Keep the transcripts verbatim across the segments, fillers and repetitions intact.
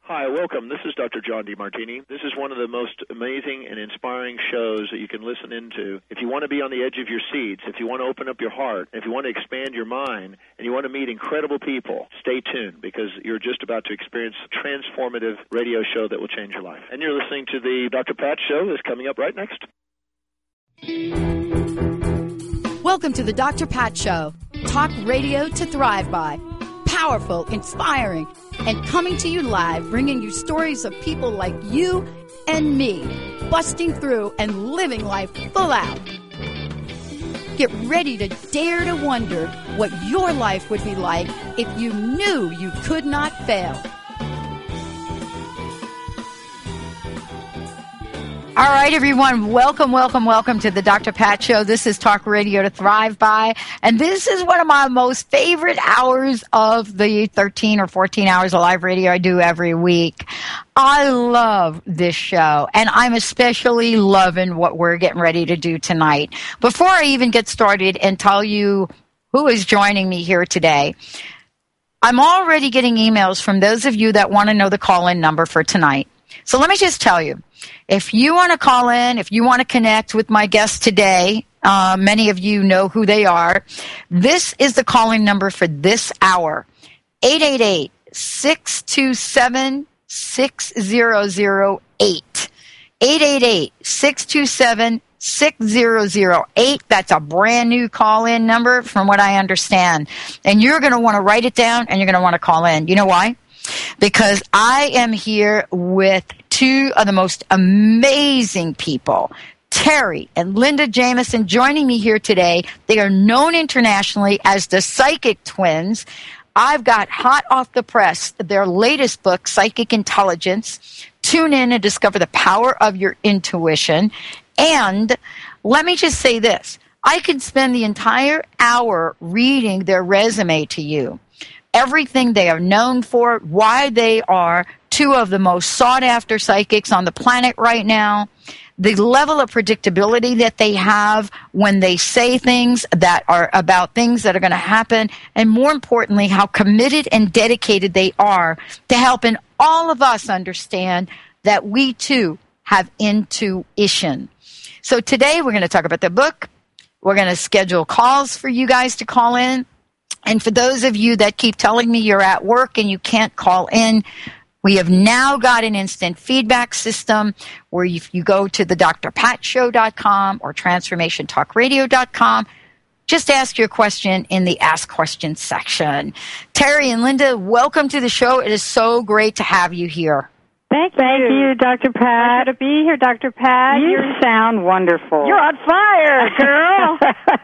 Hi, welcome. This is Doctor John DeMartini. This is one of the most amazing and inspiring shows that you can listen into. If you want to be on the edge of your seats, if you want to open up your heart, if you want to expand your mind, and you want to meet incredible people, stay tuned because you're just about to experience a transformative radio show that will change your life. And you're listening to the Doctor Pat Show that's coming up right next. Welcome to the Doctor Pat Show. Talk radio to thrive by. Powerful, inspiring, and coming to you live, bringing you stories of people like you and me, busting through and living life full out. Get ready to dare to wonder what your life would be like if you knew you could not fail. All right, everyone. Welcome, welcome, welcome to the Doctor Pat Show. This is Talk Radio to Thrive By. And this is one of my most favorite hours of the thirteen or fourteen hours of live radio I do every week. I love this show, and I'm especially loving what we're getting ready to do tonight. Before I even get started and tell you who is joining me here today, I'm already getting emails from those of you that want to know the call-in number for tonight. So let me just tell you, if you want to call in, if you want to connect with my guest today, uh, many of you know who they are. This is the calling number for this hour, eight eight eight, six two seven, six zero zero eight. eight eight eight, six two seven, six zero zero eight. That's a brand new call-in number from what I understand. And you're going to want to write it down, and you're going to want to call in. You know why? Because I am here with two of the most amazing people, Terry and Linda Jameson, joining me here today. They are known internationally as the Psychic Twins. I've got hot off the press their latest book, Psychic Intelligence. Tune in and discover the power of your intuition. And let me just say this. I could spend the entire hour reading their resume to you. Everything they are known for, why they are two of the most sought-after psychics on the planet right now, the level of predictability that they have when they say things that are about things that are going to happen, and more importantly, how committed and dedicated they are to helping all of us understand that we, too, have intuition. So today we're going to talk about the book. We're going to schedule calls for you guys to call in. And for those of you that keep telling me you're at work and you can't call in, we have now got an instant feedback system where if you go to the d r pat show dot com or transformation talk radio dot com, just ask your question in the Ask Questions section. Terry and Linda, welcome to the show. It is so great to have you here. Thank you. Thank you, Doctor Pat. Pleasure to be here, Doctor Pat. You You're, sound wonderful. you're on fire, girl.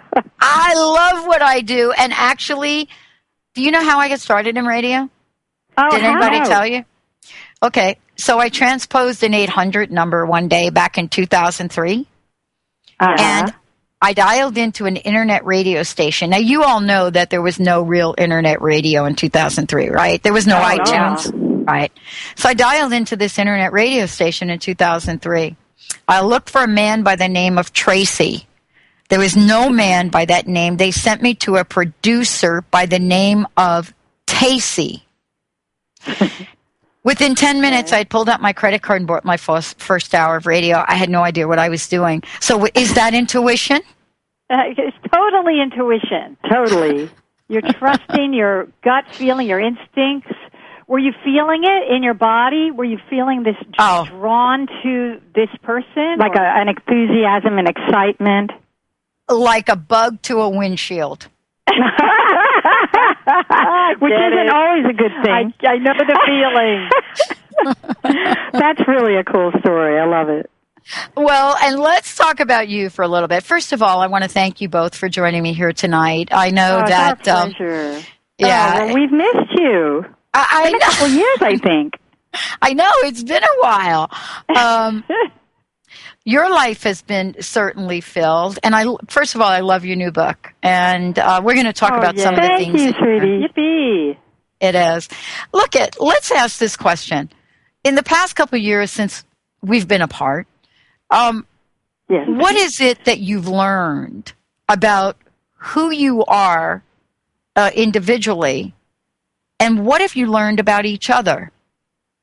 I love what I do. And actually, do you know how I got started in radio? Oh, Did anybody how? tell you? Okay, so I transposed an eight hundred number one day back in two thousand three. Uh-huh. And I dialed into an internet radio station. Now, you all know that there was no real internet radio in two thousand three, right? There was no Oh, iTunes, right? So I dialed into this internet radio station in two thousand three. I looked for a man by the name of Tracy. There was no man by that name. They sent me to a producer by the name of Tacey. Within ten minutes, I had pulled out my credit card and bought my first, first hour of radio. I had no idea what I was doing. So is that intuition? Uh, it's totally intuition. Totally. You're trusting your gut feeling, your instincts. Were you feeling it in your body? Were you feeling this Oh. drawn to this person? Like or? a, an enthusiasm and excitement. Like a bug to a windshield. Which Get isn't it. always a good thing. I, I know the feeling. That's really a cool story. I love it. Well, and let's talk about you for a little bit. First of all, I want to thank you both for joining me here tonight. I know Oh, it's that. our um, pleasure. yeah, Oh, well, we've missed you. I, I It's been a couple know. years, I think. I know it's been a while. Um, your life has been certainly filled, and I first of all, I love your new book, and uh, we're going to talk Oh, about yeah. some of the Thank things. you, that you're- sweetie. Yippee. It is. Look at. Let's ask this question. In the past couple of years since we've been apart, um, Yes. what is it that you've learned about who you are uh, individually, and what have you learned about each other?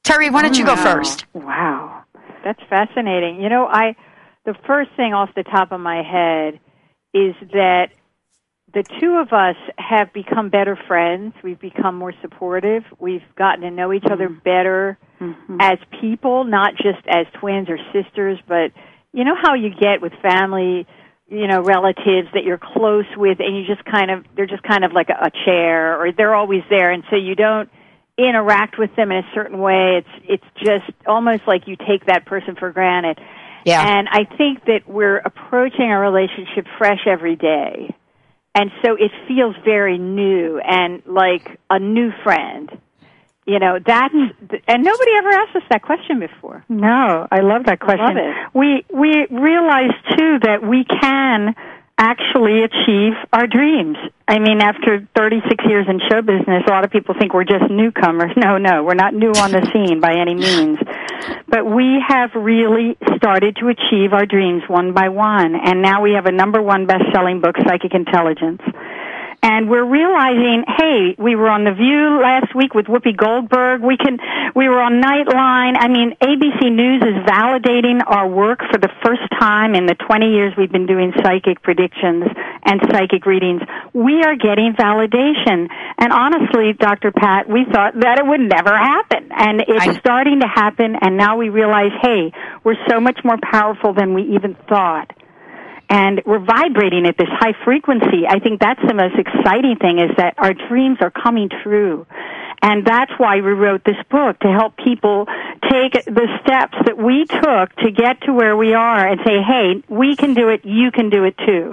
Terry, why don't you go Wow. first? Wow. That's fascinating. You know, I the first thing off the top of my head is that the two of us have become better friends. We've become more supportive. We've gotten to know each mm-hmm. other better mm-hmm. as people, not just as twins or sisters, but you know how you get with family, you know, relatives that you're close with, and you just kind of, they're just kind of like a, a chair, or they're always there, and so you don't interact with them in a certain way. It's it's just almost like you take that person for granted. Yeah. And I think that we're approaching our relationship fresh every day. And so it feels very new and like a new friend. You know, that's, and nobody ever asked us that question before. No, I love that question. I love it. We, we realize, too, that we can actually achieve our dreams. I mean, after thirty-six years in show business, a lot of people think we're just newcomers. No, no, we're not new on the scene by any means. But we have really started to achieve our dreams one by one, and now we have a number one best-selling book, Psychic Intelligence. And we're realizing, hey, we were on The View last week with Whoopi Goldberg. We can, we were on Nightline. I mean, A B C News is validating our work for the first time in the twenty years we've been doing psychic predictions and psychic readings. We are getting validation. And honestly, Doctor Pat, we thought that it would never happen. And it's I... starting to happen, and now we realize, hey, we're so much more powerful than we even thought. And we're vibrating at this high frequency. I think that's the most exciting thing, is that our dreams are coming true. And that's why we wrote this book, to help people take the steps that we took to get to where we are and say, hey, we can do it, you can do it too.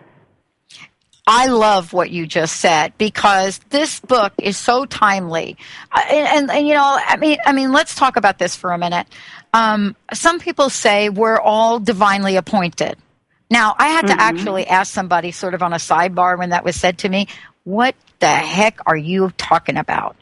I love what you just said, because this book is so timely. And, and, and you know, I mean, I mean, let's talk about this for a minute. Um, some people say we're all divinely appointed. Now, I had to mm-hmm. actually ask somebody sort of on a sidebar when that was said to me, what the heck are you talking about?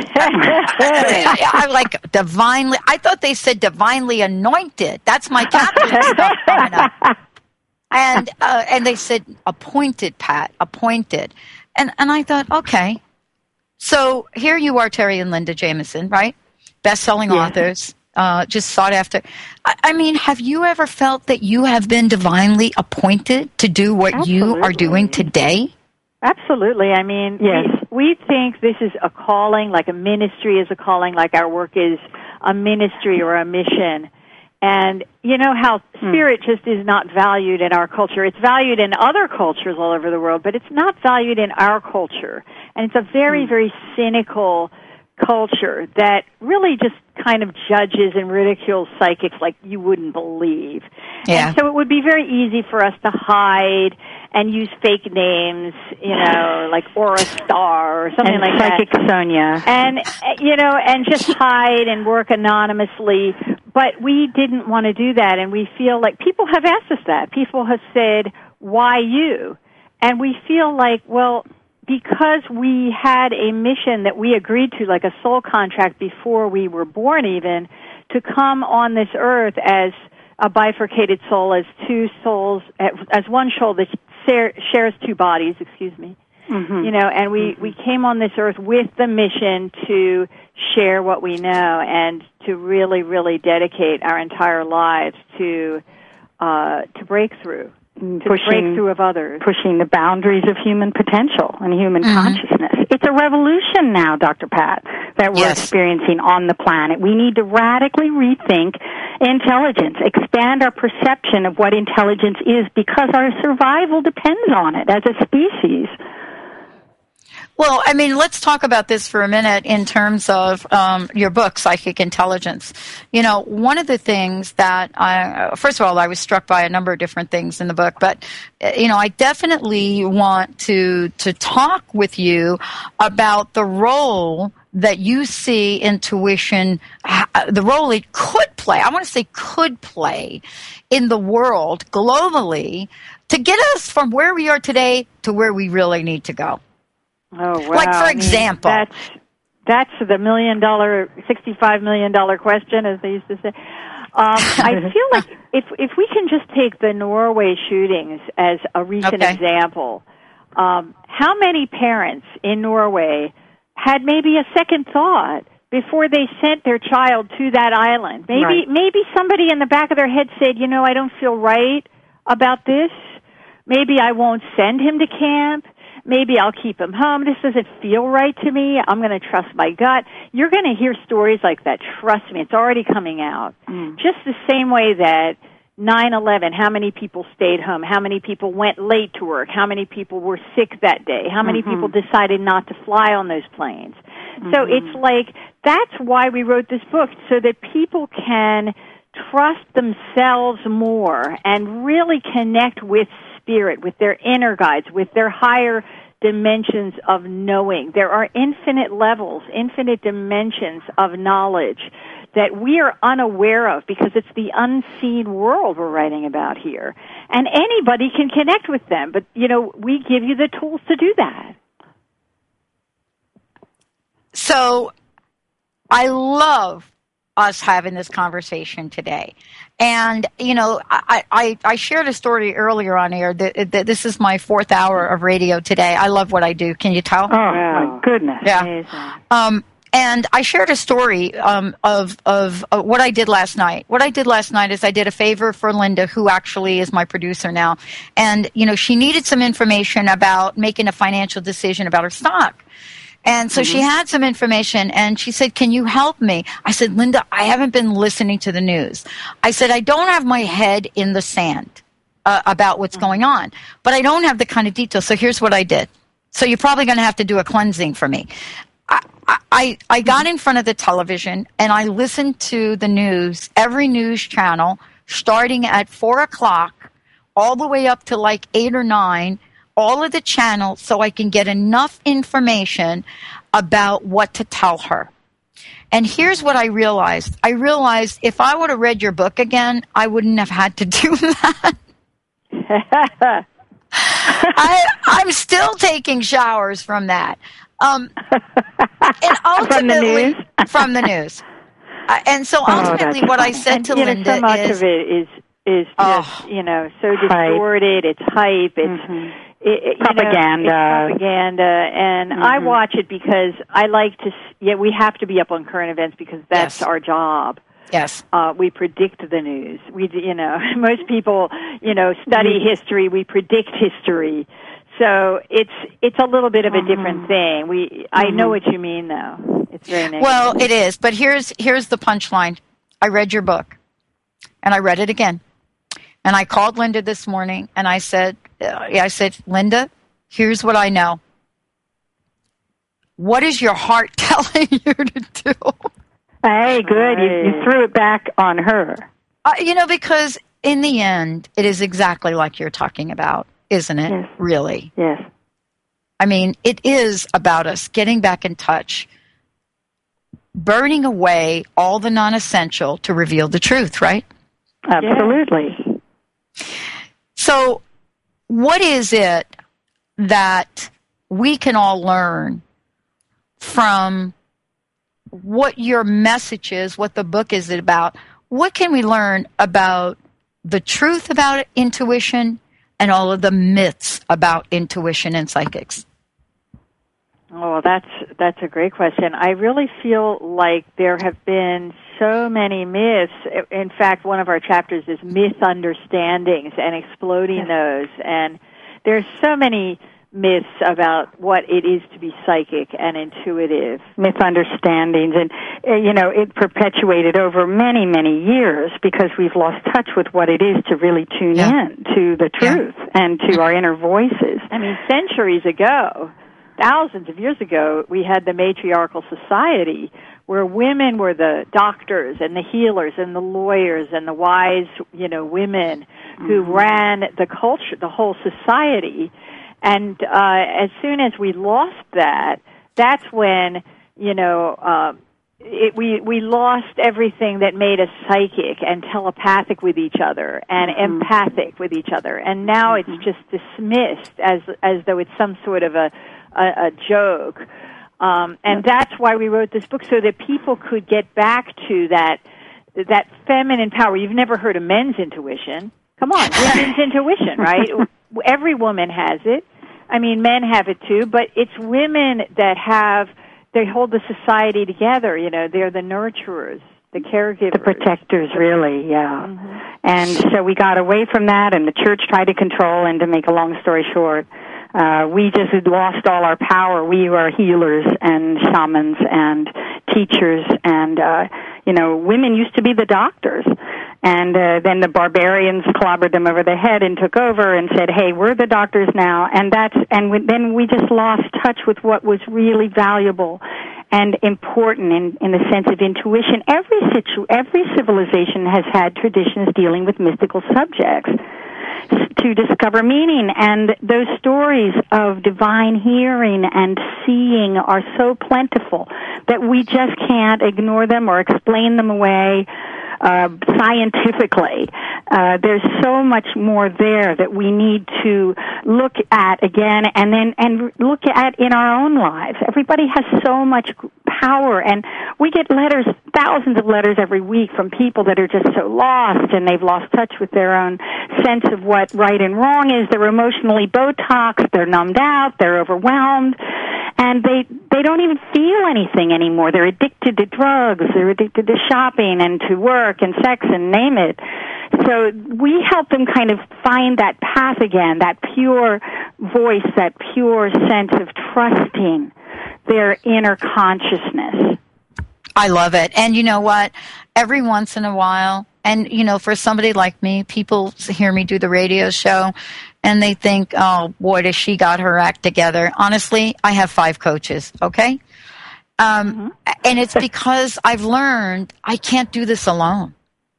I, I like divinely, I thought they said divinely anointed. That's my Catholic stuff coming up. And, uh, and they said appointed, Pat, appointed. And, and I thought, okay. So here you are, Terry and Linda Jameson, right? Best-selling yeah. authors. Uh, just sought after. I, I mean, have you ever felt that you have been divinely appointed to do what Absolutely. You are doing today? Absolutely. I mean, yes. we, we think this is a calling, like a ministry is a calling, like our work is a ministry or a mission. And you know how spirit hmm. just is not valued in our culture. It's valued in other cultures all over the world, but it's not valued in our culture. And it's a very, hmm. very cynical culture that really just kind of judges and ridicules psychics like you wouldn't believe. Yeah. And so it would be very easy for us to hide and use fake names, you know, like Aura Star or something and like Psychic that. Sonia. And, you know, and just hide and work anonymously. But we didn't want to do that, and we feel like people have asked us that. People have said, why you? And we feel like, well, because we had a mission that we agreed to, like a soul contract before we were born even, to come on this earth as a bifurcated soul, as two souls, as one soul that shares two bodies, excuse me. Mm-hmm. You know, and we, mm-hmm. we came on this earth with the mission to share what we know and to really, really dedicate our entire lives to, uh, to breakthrough. To pushing, the breakthrough of others. Pushing the boundaries of human potential and human mm-hmm. consciousness. It's a revolution now, Doctor Pat, that we're yes. experiencing on the planet. We need to radically rethink intelligence, expand our perception of what intelligence is, because our survival depends on it as a species. Well, I mean, let's talk about this for a minute in terms of um, your book, Psychic Intelligence. You know, one of the things that I, first of all, I was struck by a number of different things in the book, but, you know, I definitely want to, to talk with you about the role that you see intuition, the role it could play, I want to say could play in the world globally to get us from where we are today to where we really need to go. Oh, wow. Like, for example. I mean, that's, that's the million dollar, sixty-five million dollar question, as they used to say. Um, I feel like if if we can just take the Norway shootings as a recent okay. example, um, how many parents in Norway had maybe a second thought before they sent their child to that island. Maybe Right. maybe somebody in the back of their head said, you know, I don't feel right about this. Maybe I won't send him to camp. Maybe I'll keep him home. This doesn't feel right to me. I'm going to trust my gut. You're going to hear stories like that. Trust me, it's already coming out. Mm. Just the same way that nine eleven, how many people stayed home? How many people went late to work? How many people were sick that day? How many Mm-hmm. people decided not to fly on those planes? Mm-hmm. So it's like, that's why we wrote this book, so that people can trust themselves more and really connect with spirit, with their inner guides, with their higher dimensions of knowing. There are infinite levels, infinite dimensions of knowledge that we are unaware of because it's the unseen world we're writing about here. And anybody can connect with them, but, you know, we give you the tools to do that. So I love us having this conversation today. And, you know, I, I, I shared a story earlier on air that, that this is my fourth hour of radio today. I love what I do. Can you tell? Oh, my goodness. Yeah. Amazing. Um, and I shared a story um, of of uh, what I did last night. What I did last night is I did a favor for Linda, who actually is my producer now. And, you know, she needed some information about making a financial decision about her stock. And so mm-hmm. she had some information, and she said, can you help me? I said, Linda, I haven't been listening to the news. I said, I don't have my head in the sand uh, about what's going on, but I don't have the kind of detail. So here's what I did. So you're probably going to have to do a cleansing for me. I, I, I got in front of the television, and I listened to the news, every news channel, starting at four o'clock, all the way up to like eight or nine, all of the channels, so I can get enough information about what to tell her. And here's what I realized. I realized if I would have read your book again, I wouldn't have had to do that. I, I'm still taking showers from that. Um, and ultimately, from the news? from the news. Uh, and so ultimately oh, what funny. I said and, to you Linda know, so much is... of it is is just, oh, you know, so distorted. It's hype. It's mm-hmm. it, it, propaganda. You know, it's propaganda. And mm-hmm. I watch it because I like to, yeah, we have to be up on current events because that's yes. our job. Yes. Uh, we predict the news. We, you know, most people, you know, study mm-hmm. history. We predict history. So it's it's a little bit of a mm-hmm. different thing. We mm-hmm. I know what you mean, though. It's very negative. Well, it is. But here's here's the punchline. I read your book, and I read it again. And I called Linda this morning, and I said, uh, I said, Linda, here's what I know. What is your heart telling you to do? Hey, good. You, you threw it back on her. Uh, you know, because in the end, it is exactly like you're talking about, isn't it? Yes. Really? Yes. I mean, it is about us getting back in touch, burning away all the non-essential to reveal the truth, right? Absolutely. So what is it that we can all learn from what your message is, what the book is about? What can we learn about the truth about intuition and all of the myths about intuition and psychics? Oh, that's that's a great question. I really feel like there have been so many myths. In fact, one of our chapters is myth understandings and exploding those. And there's so many myths about what it is to be psychic and intuitive. Misunderstandings. And, uh, you know, it perpetuated over many, many years because we've lost touch with what it is to really tune yeah. in to the truth yeah. and to our inner voices. I mean, centuries ago, thousands of years ago, we had the matriarchal society where women were the doctors and the healers and the lawyers and the wise, you know, women mm-hmm. who ran the culture, the whole society. And uh, as soon as we lost that, that's when, you know, uh, it, we we lost everything that made us psychic and telepathic with each other and mm-hmm. empathic with each other. And now mm-hmm. it's just dismissed as as though it's some sort of a a, a joke. Um, and that's why we wrote this book, so that people could get back to that that feminine power. You've never heard of men's intuition. Come on, women's intuition, right? Every woman has it. I mean, men have it too, but it's women that have they hold the society together. You know, they're the nurturers, the caregivers, the protectors, really. Yeah. Mm-hmm. And so we got away from that, and the church tried to control. And to make a long story short, uh, we just had lost all our power. We were healers and shamans and teachers, and uh, you know, women used to be the doctors. And uh, then the barbarians clobbered them over the head and took over and said, "Hey, we're the doctors now." And that's and we, then we just lost touch with what was really valuable and important in, in the sense of intuition. Every situ every civilization has had traditions dealing with mystical subjects to discover meaning, and those stories of divine hearing and seeing are so plentiful that we just can't ignore them or explain them away uh, scientifically. Uh, there's so much more there that we need to look at again, and then and look at in our own lives. Everybody has so much power, and we get letters, thousands of letters every week from people that are just so lost, and they've lost touch with their own sense of what right and wrong is. They're emotionally Botoxed, they're numbed out, they're overwhelmed, and they they don't even feel anything anymore. They're addicted to drugs, they're addicted to shopping and to work and sex and name it. So we help them kind of find that path again, that pure voice, that pure sense of trusting their inner consciousness. I love it. And you know what? Every once in a while, and you know, for somebody like me, people hear me do the radio show and they think, oh, boy, does she got her act together. Honestly, I have five coaches, okay? Um, mm-hmm. And it's because I've learned I can't do this alone.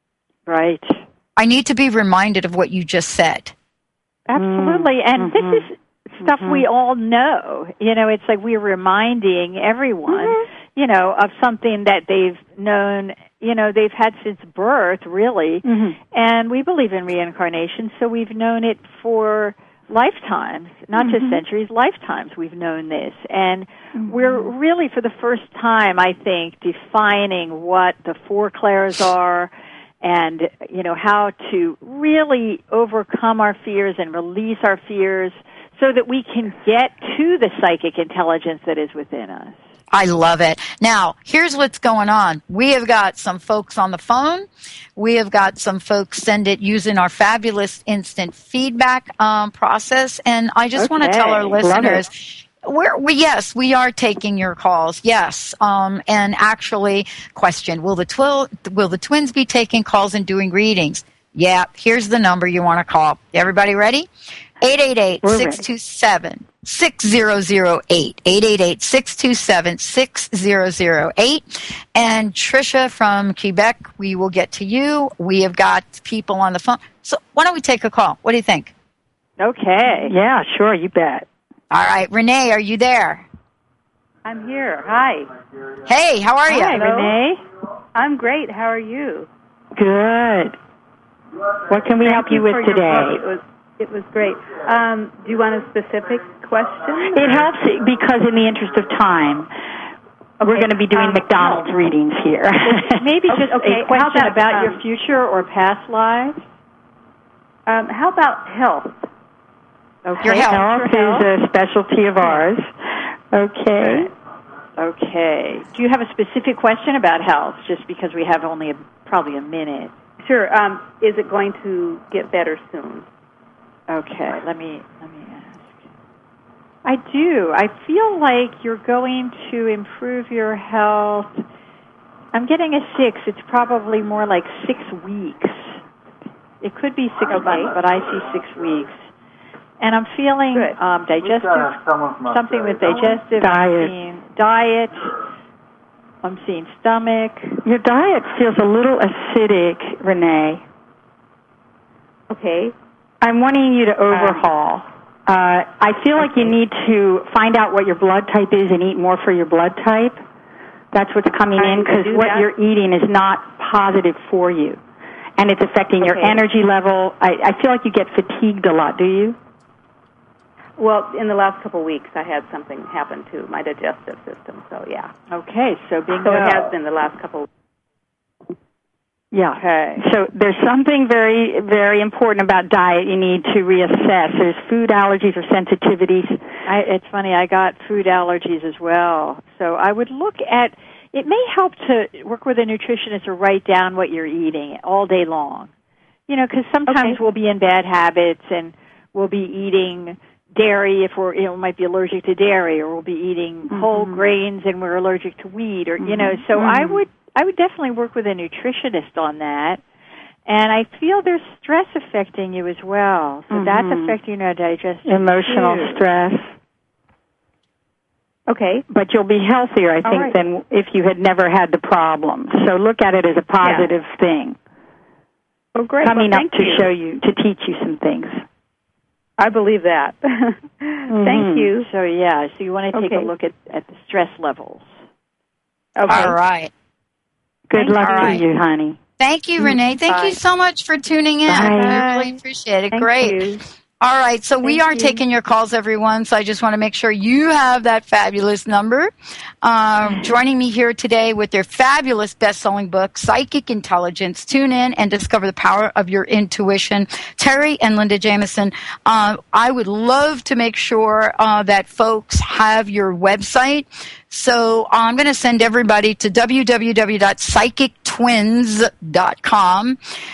Right. I need to be reminded of what you just said. Absolutely. And mm-hmm. this is stuff mm-hmm. we all know. You know, it's like we're reminding everyone, mm-hmm. you know, of something that they've known, you know, they've had since birth, really. Mm-hmm. And we believe in reincarnation, so we've known it for lifetimes, not mm-hmm. just centuries, lifetimes we've known this. And mm-hmm. we're really, for the first time, I think, defining what the four clairs are, and, you know, how to really overcome our fears and release our fears so that we can get to the psychic intelligence that is within us. I love it. Now, here's what's going on. We have got some folks on the phone. We have got some folks send it using our fabulous instant feedback um, process. And I just okay. want to tell our listeners, We're, we, yes, we are taking your calls. Yes, um, and actually, question: Will the twi- will the twins be taking calls and doing readings? Yeah. Here's the number you want to call. Everybody ready? eight eight eight, six two seven, six zero zero eight. eight eight eight, six two seven, six zero zero eight. And Tricia from Quebec, we will get to you. We have got people on the phone. So why don't we take a call? What do you think? Okay. Yeah, sure, you bet. All right, Renee, are you there? I'm here. Hi. Hey, how are you? Hi, Renee. I'm great. How are you? Good. What can we Thank help you, you with today? It was it was great. Um, do you want a specific question? It helps because, in the interest of time, okay. we're going to be doing um, McDonald's readings here. Maybe just okay. a question about, about um, your future or past lives. Um, how about health? Okay. Your health, health Your is health. a specialty of ours. Okay. Okay. Do you have a specific question about health, just because we have only a, probably a minute? Sure. Um, is it going to get better soon? Okay. Let me let me ask. I do. I feel like you're going to improve your health. I'm getting a six. It's probably more like six weeks. It could be six okay. months, but I see six weeks. And I'm feeling um, digestive, something with digestive. Diet. I'm seeing diet. I'm seeing stomach. Your diet feels a little acidic, Renee. Okay. I'm wanting you to overhaul. Uh, I feel okay. like you need to find out what your blood type is and eat more for your blood type. That's what's coming I in, because what that. you're eating is not positive for you. And it's affecting okay. your energy level. I, I feel like you get fatigued a lot, do you? Well, in the last couple of weeks, I had something happen to my digestive system, so yeah. Okay, so bingo. So it has been the last couple of weeks. Yeah. Okay. So there's something very, very important about diet you need to reassess. There's food allergies or sensitivities I, it's funny, I got food allergies as well. So I would look at, it may help to work with a nutritionist to write down what you're eating all day long. You know, because sometimes Okay. we'll be in bad habits and we'll be eating dairy if we're, you know, might be allergic to dairy, or we'll be eating mm-hmm. whole grains and we're allergic to wheat, or, mm-hmm. you know, so mm-hmm. I would, I would definitely work with a nutritionist on that. And I feel there's stress affecting you as well. So mm-hmm. that's affecting your digestion. Emotional too. stress. Okay. But you'll be healthier, I think, right. than if you had never had the problem. So look at it as a positive yeah. thing. Oh, great. Coming well, up to you. show you, to teach you some things. I believe that. mm-hmm. Thank you. So, yeah, so you want to take okay. a look at, at the stress levels. Okay. All right. Good Thank luck you. to Right. you, honey. Thank you, Renee. Thank Bye. you so much for tuning in. Bye. I really appreciate it. Thank Great. you. All right, so we Thank are you. taking your calls, everyone, so I just want to make sure you have that fabulous number. Um, joining me here today with their fabulous best-selling book, Psychic Intelligence. Tune in and discover the power of your intuition. Terry and Linda Jameson, uh, I would love to make sure uh, that folks have your website. So I'm going to send everybody to w w w dot psychic twins dot com,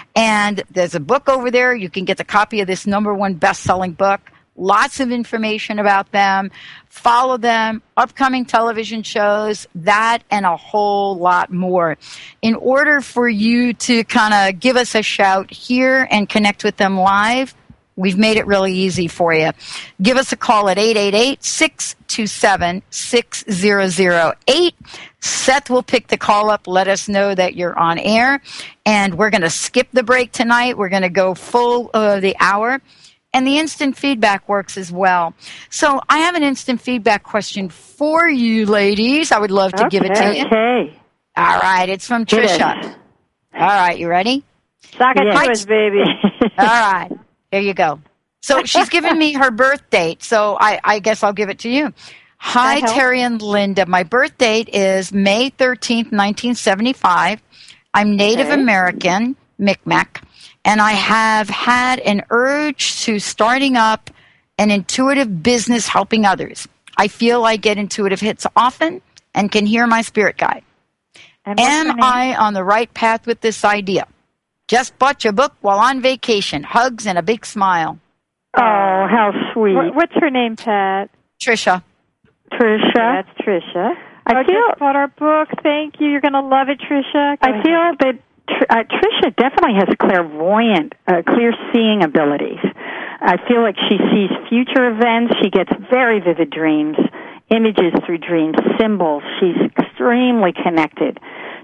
and there's a book over there. You can get the copy of this number one best-selling book. Lots of information about them. Follow them, upcoming television shows, that and a whole lot more. In order for you to kind of give us a shout here and connect with them live, we've made it really easy for you. Give us a call at eight eight eight, six two seven, six zero zero eight. Seth will pick the call up, let us know that you're on air, and we're going to skip the break tonight. We're going to go full uh, the hour, and the instant feedback works as well. So I have an instant feedback question for you, ladies. I would love to Okay. give it to you. Okay. All right, it's from Get Trisha. it. All right, you ready? Sock it Yes. to us, baby. All right. There you go. So she's given me her birth date, so I, I guess I'll give it to you. Hi, That helps. Terry and Linda. My birth date is May thirteenth, nineteen seventy-five. I'm Native Okay. American, Micmac, and I have had an urge to starting up an intuitive business helping others. I feel I get intuitive hits often and can hear my spirit guide. And what's her Am name? I on the right path with this idea? Just bought your book while on vacation. Hugs and a big smile. Oh, how sweet. What, what's her name, Pat? Trisha. Trisha. That's Trisha. I I feel just bought our book. Thank you. You're going to love it, Trisha. Go I ahead. feel that Tr- uh, Trisha definitely has clairvoyant, uh, clear-seeing abilities. I feel like she sees future events. She gets very vivid dreams, images through dreams, symbols. She's extremely connected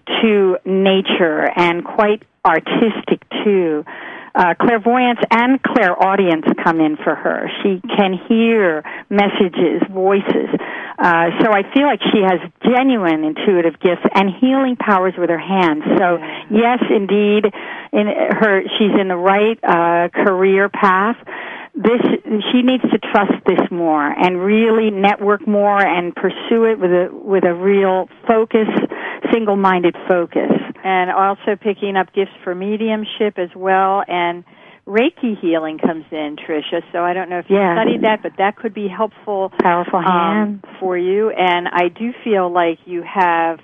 to nature and quite artistic, too. Uh, clairvoyance and clairaudience come in for her. She can hear messages, voices. Uh, so I feel like she has genuine intuitive gifts and healing powers with her hands. So yes, indeed, in her, she's in the right uh, career path. This she needs to trust this more and really network more and pursue it with a with a real focus, single-minded focus. And also picking up gifts for mediumship as well. And Reiki healing comes in, Tricia. So I don't know if you Yes. studied that, but that could be helpful Powerful hands. um, for you. And I do feel like you have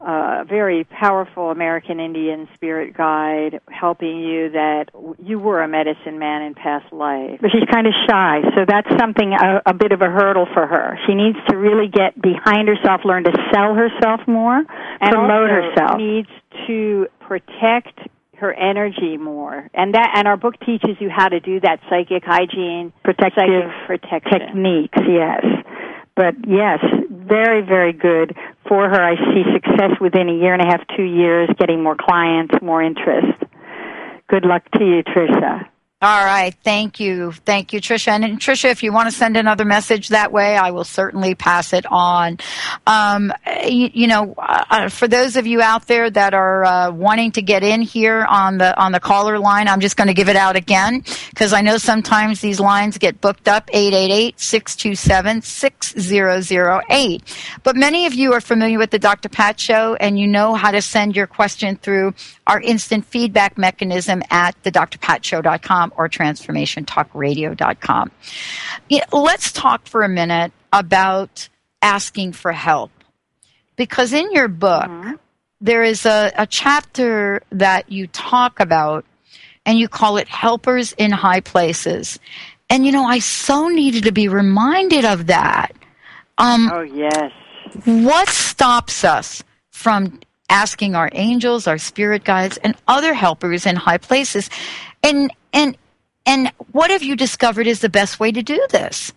a very powerful American Indian spirit guide helping you, that you were a medicine man in past life. But she's kind of shy, so that's something, a, a bit of a hurdle for her. She needs to really get behind herself, learn to sell herself more, And promote also herself. needs to protect her energy more. And that and our book teaches you how to do that, psychic hygiene, Protective psychic protection. techniques, yes. But yes, very, very good for her. I see success within a year and a half, two years, getting more clients, more interest. Good luck to you, Tricia. All right. Thank you. Thank you, Trisha. And, and Trisha, if you want to send another message that way, I will certainly pass it on. Um, you, you know, uh, for those of you out there that are uh, wanting to get in here on the on the caller line, I'm just going to give it out again because I know sometimes these lines get booked up, eight eight eight, six two seven, six zero zero eight. But many of you are familiar with the Doctor Pat Show, and you know how to send your question through our instant feedback mechanism at the d r pat show dot com. com or transformation talk radio dot com. You know, let's talk for a minute about asking for help. Because in your book, mm-hmm. there is a, a chapter that you talk about, and you call it Helpers in High Places. And, you know, I so needed to be reminded of that. Um, oh, yes. What stops us from asking our angels, our spirit guides, and other helpers in high places? And and and what have you discovered is the best way to do this?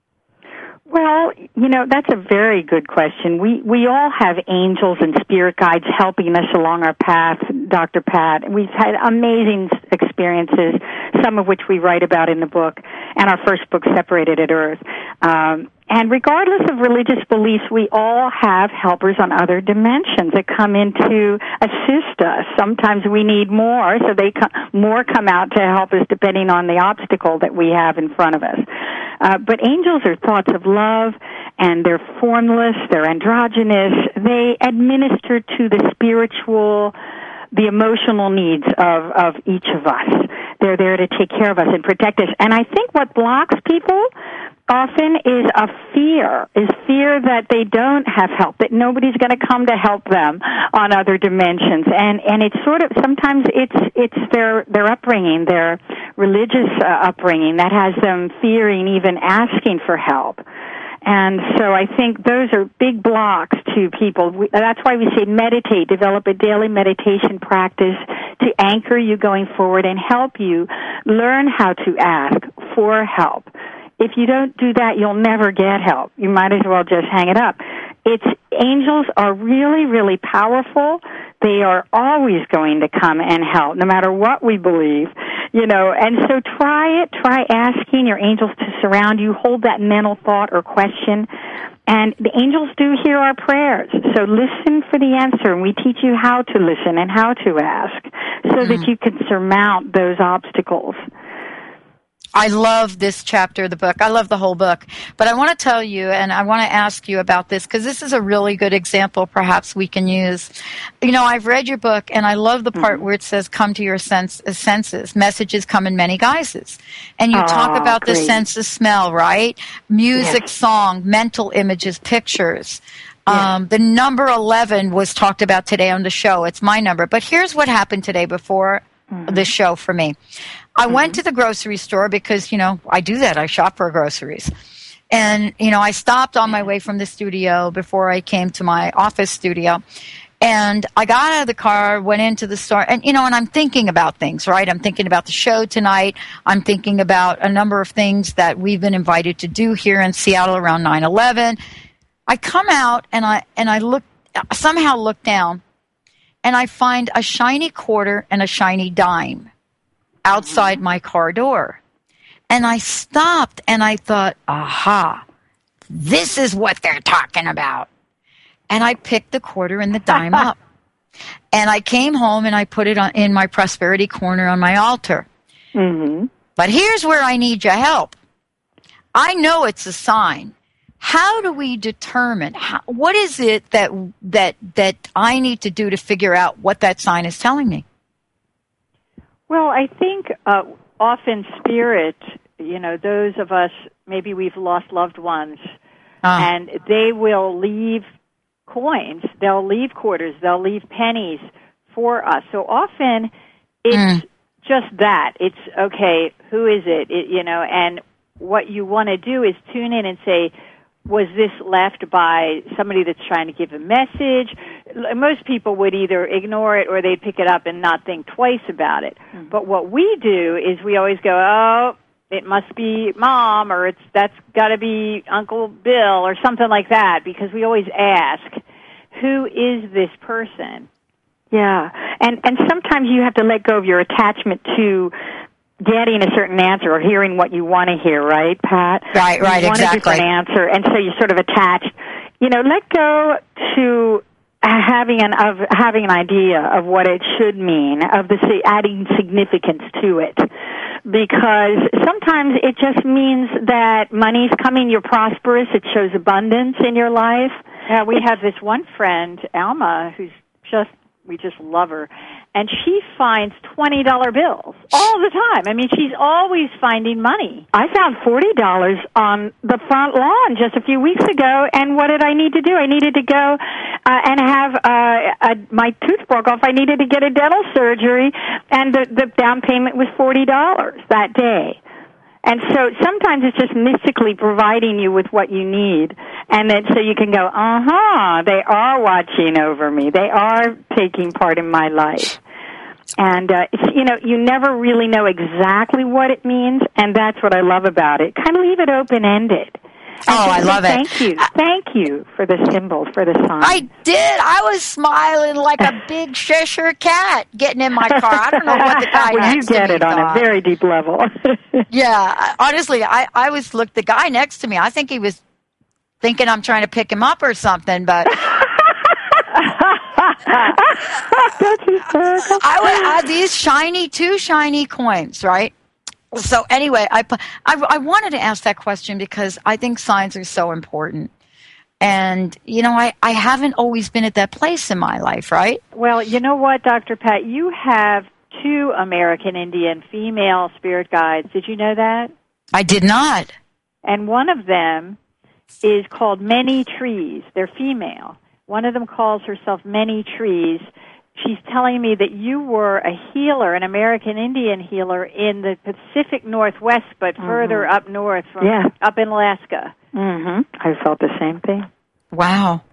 Well, you know, that's a very good question. We we all have angels and spirit guides helping us along our path, Doctor Pat. We've had amazing experiences, some of which we write about in the book, and our first book, Separated at Earth. Um, and regardless of religious beliefs, we all have helpers on other dimensions that come in to assist us. Sometimes we need more, so they come, more come out to help us depending on the obstacle that we have in front of us. Uh, but angels are thoughts of love, and they're formless, they're androgynous. They administer to the spiritual, the emotional needs of, of each of us. They're there to take care of us and protect us. And I think what blocks people often is a fear, is fear that they don't have help, that nobody's going to come to help them on other dimensions. And and it's sort of, sometimes it's it's their their upbringing, their religious uh, upbringing that has them fearing even asking for help. And so I think those are big blocks to people. We, that's why we say meditate, develop a daily meditation practice to anchor you going forward and help you learn how to ask for help. If you don't do that, you'll never get help. You might as well just hang it up. It's, angels are really, really powerful. They are always going to come and help, no matter what we believe, you know. And so try it. Try asking your angels to surround you. Hold that mental thought or question. And the angels do hear our prayers. So listen for the answer, and we teach you how to listen and how to ask so mm-hmm. that you can surmount those obstacles. I love this chapter of the book. I love the whole book. But I want to tell you, and I want to ask you about this, because this is a really good example perhaps we can use. You know, I've read your book, and I love the part mm-hmm. where it says, come to your sense, senses. Messages come in many guises. And you oh, talk about great. the sense of smell, right? Music, yes. song, mental images, pictures. Yeah. Um, the number eleven was talked about today on the show. It's my number. But here's what happened today before mm-hmm. the show for me. I mm-hmm. went to the grocery store because, you know, I do that. I shop for groceries. And, you know, I stopped on my way from the studio before I came to my office studio. And I got out of the car, went into the store, and, you know, and I'm thinking about things, right? I'm thinking about the show tonight. I'm thinking about a number of things that we've been invited to do here in Seattle around nine eleven. I come out and I, and I look, somehow look down, and I find a shiny quarter and a shiny dime outside my car door. And I stopped and I thought, aha, this is what they're talking about. And I picked the quarter and the dime up. And I came home and I put it on, in my prosperity corner on my altar. Mm-hmm. But here's where I need your help. I know it's a sign. How do we determine, how, what is it that that that I need to do to figure out what that sign is telling me? Well, I think uh, often spirit, you know, those of us, maybe we've lost loved ones, uh. and they will leave coins, they'll leave quarters, they'll leave pennies for us. So often it's mm. just that. It's, okay, who is it? it? You know, and what you want to do is tune in and say, was this left by somebody that's trying to give a message? Most people would either ignore it or they'd pick it up and not think twice about it. Mm-hmm. But what we do is we always go, oh, it must be Mom, or it's that's got to be Uncle Bill, or something like that, because we always ask, who is this person? Yeah, and and sometimes you have to let go of your attachment to getting a certain answer or hearing what you want to hear, right, Pat? Right, right, you want exactly. a different answer, and so you're sort of attached. You know, let go to having an of having an idea of what it should mean, of the adding significance to it, because sometimes it just means that money's coming, you're prosperous, it shows abundance in your life. Yeah, we have this one friend, Alma, who's just, we just love her. and she finds twenty dollar bills all the time. I mean, she's always finding money. I found forty dollars on the front lawn just a few weeks ago, and what did I need to do? I needed to go uh, and have uh, a, my tooth broke off. I needed to get a dental surgery, and the, the down payment was forty dollars that day. And so sometimes it's just mystically providing you with what you need, and then so you can go, uh-huh, they are watching over me. They are taking part in my life. And, uh, it's, you know, you never really know exactly what it means, and that's what I love about it. Kind of leave it open-ended. Oh, I love it. Thank you. Thank you for the symbols, for the signs. I did. I was smiling like a big Cheshire cat getting in my car. I don't know what the guy well, next you get to me it on thought. a very deep level. Yeah. Honestly, I, I was look the guy next to me. I think he was thinking I'm trying to pick him up or something, but That's hysterical. I would add these shiny, two shiny coins, right? So anyway, I, I, I wanted to ask that question because I think signs are so important. And, you know, I, I haven't always been at that place in my life, right? Well, you know what, Doctor Pat? You have two American Indian female spirit guides. Did you know that? I did not. And one of them is called Many Trees. They're female. One of them calls herself Many Trees. She's telling me that you were a healer, an American Indian healer in the Pacific Northwest, but mm-hmm. further up north, from yeah. up in Alaska. Mm-hmm. I felt the same thing. Wow.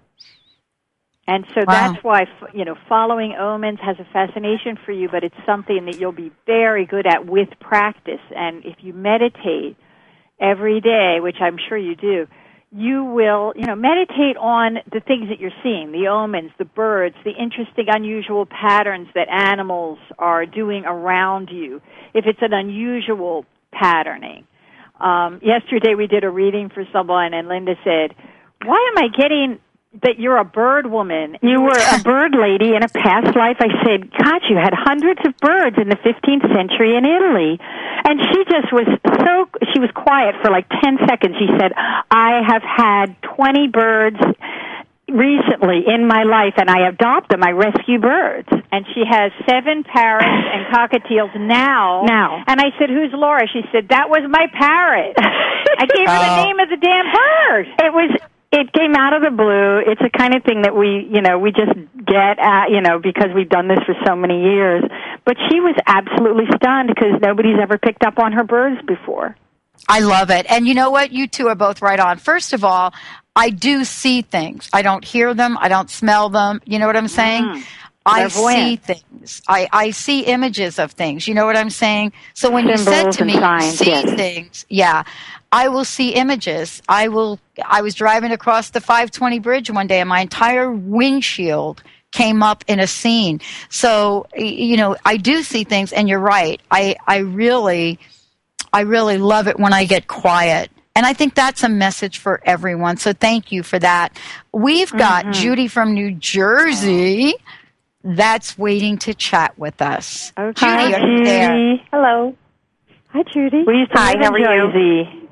And so wow. that's why, you know, following omens has a fascination for you, but it's something that you'll be very good at with practice. And if you meditate every day, which I'm sure you do, you will, you know, meditate on the things that you're seeing, the omens, the birds, the interesting, unusual patterns that animals are doing around you, if it's an unusual patterning. Um, yesterday we did a reading for someone, and Linda said, why am I getting that you're a bird woman? You were a bird lady in a past life. I said, God, you had hundreds of birds in the fifteenth century in Italy. And she just was so, she was quiet for like ten seconds. She said, I have had twenty birds recently in my life, and I adopt them. I rescue birds. And she has seven parrots and cockatiels now. Now. And I said, who's Laura? She said, that was my parrot. I gave her the Oh. name of the damn bird. It was, it came out of the blue. It's the kind of thing that we, you know, we just get at, you know, because we've done this for so many years. But she was absolutely stunned because nobody's ever picked up on her birds before. I love it. And you know what? You two are both right on. First of all, I do see things. I don't hear them. I don't smell them. You know what I'm saying? Mm. I Clairvoyant. see things. I, I see images of things. You know what I'm saying? So when you said Symbols to and me, signs, see yes. things, yeah, I will see images. I will. I was driving across the five twenty bridge one day, and my entire windshield came up in a scene. So, y- you know, I do see things, and you're right. I, I really, I really love it when I get quiet. And I think that's a message for everyone. So thank you for that. We've got Mm-hmm. Judy from New Jersey that's waiting to chat with us. Okay. Judy, are you there? Judy. Hello. Hi, Judy. We used to Hi, live how in are you? Jersey.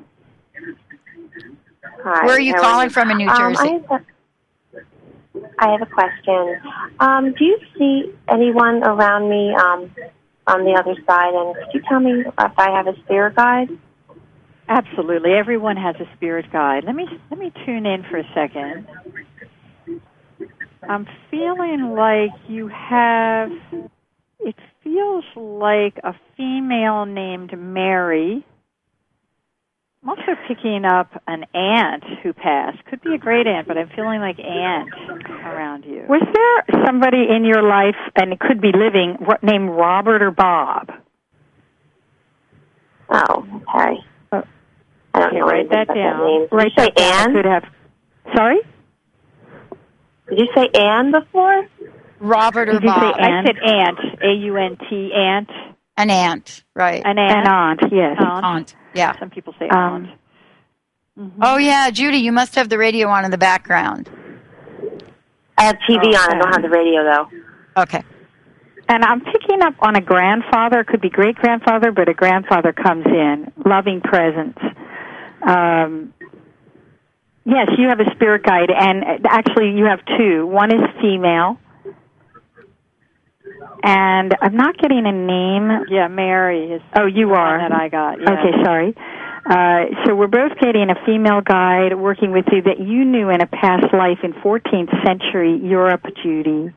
Hi. Where are you how calling from in New Um, Jersey? I, have a, I have a question. Um, do you see anyone around me um, on the other side? And could you tell me if I have a spirit guide? Absolutely. Everyone has a spirit guide. Let me let me tune in for a second. I'm feeling like you have, it feels like a female named Mary. I'm also picking up an aunt who passed. Could be a great aunt, but I'm feeling like aunt around you. Was there somebody in your life, and it could be living, ro- named Robert or Bob? Oh, okay. Oh. I don't Okay, know write anything that about down. that name. Did Write you say that down. I Anne? could have. Sorry? Did you say Anne before? Robert or Did you say Bob? Ann? I said aunt, A U N T, aunt. An aunt, right. An An aunt. aunt, yes. Aunt. Aunt, yeah. Some people say Um, aunt. Mhm. Oh, yeah, Judy, you must have the radio on in the background. I have T V on. I Okay. don't have the radio, though. Okay. And I'm picking up on a grandfather, could be great-grandfather, but a grandfather comes in, loving presence. Um, yes, you have a spirit guide, and actually you have two. One is female, and I'm not getting a name. Yeah, Mary is. Oh, you are. That I got. Yeah. Okay, sorry. Uh, so we're both getting a female guide working with you that you knew in a past life in fourteenth century Europe, Judy.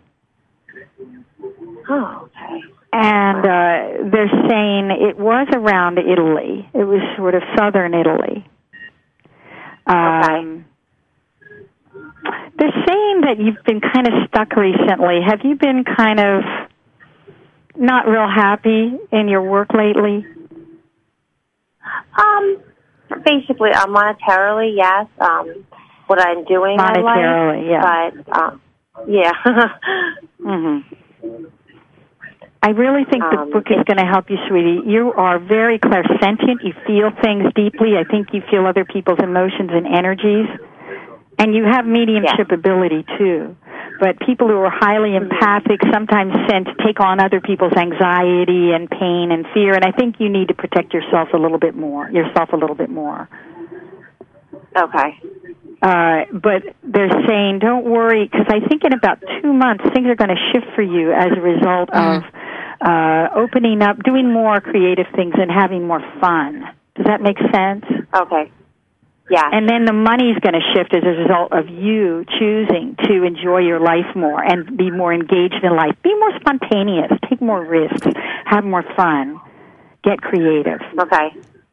Oh, okay. And uh, they're saying it was around Italy. It was sort of southern Italy. Um, okay. They're saying that you've been kind of stuck recently. Have you been kind of not real happy in your work lately? Um, basically, uh, monetarily, yes. Um, what I'm doing, monetarily, I like, yeah. But um, yeah. mm-hmm. I really think the um, book is going to help you, sweetie. You are very clairsentient. You feel things deeply. I think you feel other people's emotions and energies. And you have mediumship yes. ability, too. But people who are highly empathic sometimes tend to take on other people's anxiety and pain and fear, and I think you need to protect yourself a little bit more, yourself a little bit more. Okay. Uh, but they're saying, don't worry, because I think in about two months things are going to shift for you as a result mm. of uh, opening up, doing more creative things and having more fun. Does that make sense? Okay. Yeah. And then the money's going to shift as a result of you choosing to enjoy your life more and be more engaged in life. Be more spontaneous. Take more risks. Have more fun. Get creative. Okay.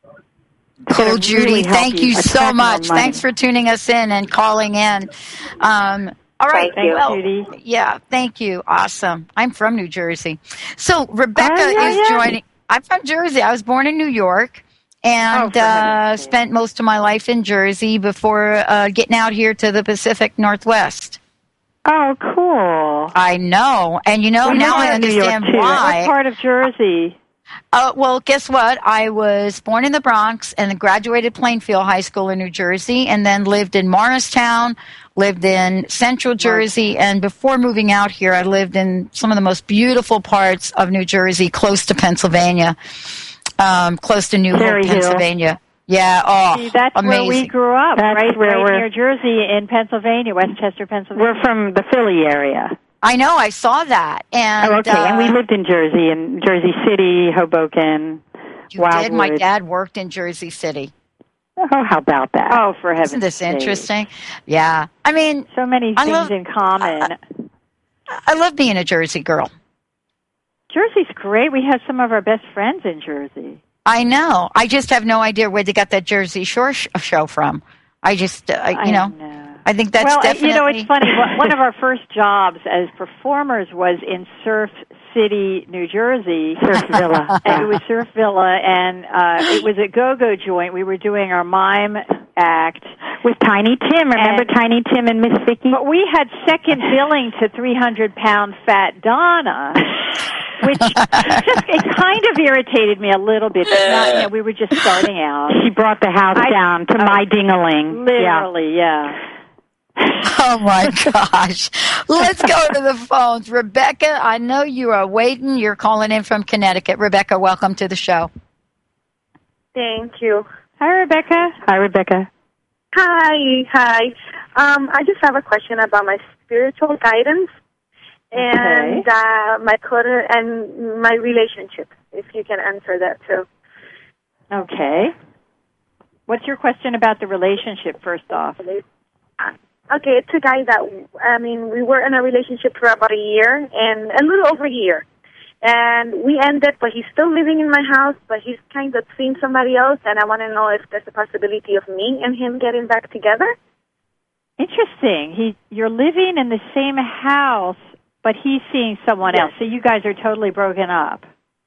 Cool, Judy. Really thank you, you so much. Thanks for tuning us in and calling in. Um, all right. Thank you, well, Judy. Yeah, thank you. Awesome. I'm from New Jersey. So Rebecca oh, yeah, is yeah. joining. I'm from Jersey. I was born in New York. And oh, uh, spent most of my life in Jersey before uh, getting out here to the Pacific Northwest. Oh, cool. I know. And, you know, well, now I understand why. What part of Jersey? Uh, well, guess what? I was born in the Bronx and then graduated Plainfield High School in New Jersey and then lived in Morristown, lived in Central Jersey, and before moving out here, I lived in some of the most beautiful parts of New Jersey, close to Pennsylvania. Um, close to New Hope, Pennsylvania. Yeah, oh, See, that's amazing. where we grew up, that's right, where right we're, near Jersey in Pennsylvania, Westchester, Pennsylvania. We're from the Philly area. I know, I saw that. And, oh, okay, uh, and we lived in Jersey, in Jersey City, Hoboken, You Wildwood. did? My dad worked in Jersey City. Oh, how about that? Oh, for heaven's Isn't this sake. interesting? Yeah. I mean, so many I things love, in common. I, I love being a Jersey girl. Jersey's great. We have some of our best friends in Jersey. I know. I just have no idea where they got that Jersey Shore sh- show from. I just, uh, you know, I know, I think that's well, definitely... you know, it's funny. One of our first jobs as performers was in Surf City, New Jersey. Surf Villa. And it was Surf Villa, and uh, it was a go-go joint. We were doing our mime act. With Tiny Tim. Remember and, Tiny Tim and Miss Vicky? But we had second billing to three hundred pound fat Donna, which just, it kind of irritated me a little bit. But not, you know, we were just starting out. She brought the house I, down to uh, my ding-a-ling. Literally, yeah. yeah. Oh, my gosh. Let's go to the phones. Rebecca, I know you are waiting. You're calling in from Connecticut. Rebecca, welcome to the show. Thank you. Hi, Rebecca. Hi, Rebecca. Hi, hi. Um, I just have a question about my spiritual guidance and okay. uh, my quarter and my relationship. If you can answer that too. Okay. What's your question about the relationship? First off. Okay, it's a guy that I mean we were in a relationship for about a year and a little over a year. And we ended, but he's still living in my house, but he's kind of seeing somebody else, and I want to know if there's a possibility of me and him getting back together. Interesting. He, you're living in the same house, but he's seeing someone yes. else, so you guys are totally broken up.